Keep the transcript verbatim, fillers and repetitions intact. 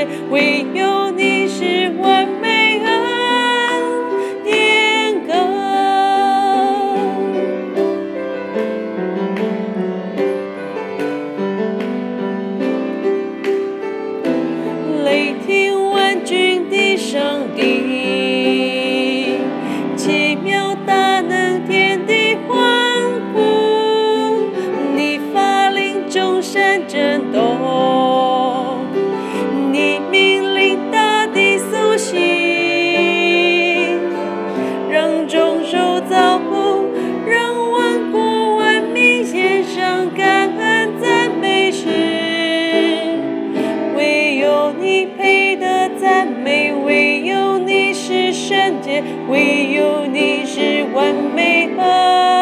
唯有你是完美恩典歌。雷霆万军的上帝，奇妙大能天地欢呼，你发令众山震动，你命令大地苏醒，让众兽造物，让万国万民献上感恩赞美诗。唯有你配得赞美，唯有你是圣洁，唯有你是完美恩。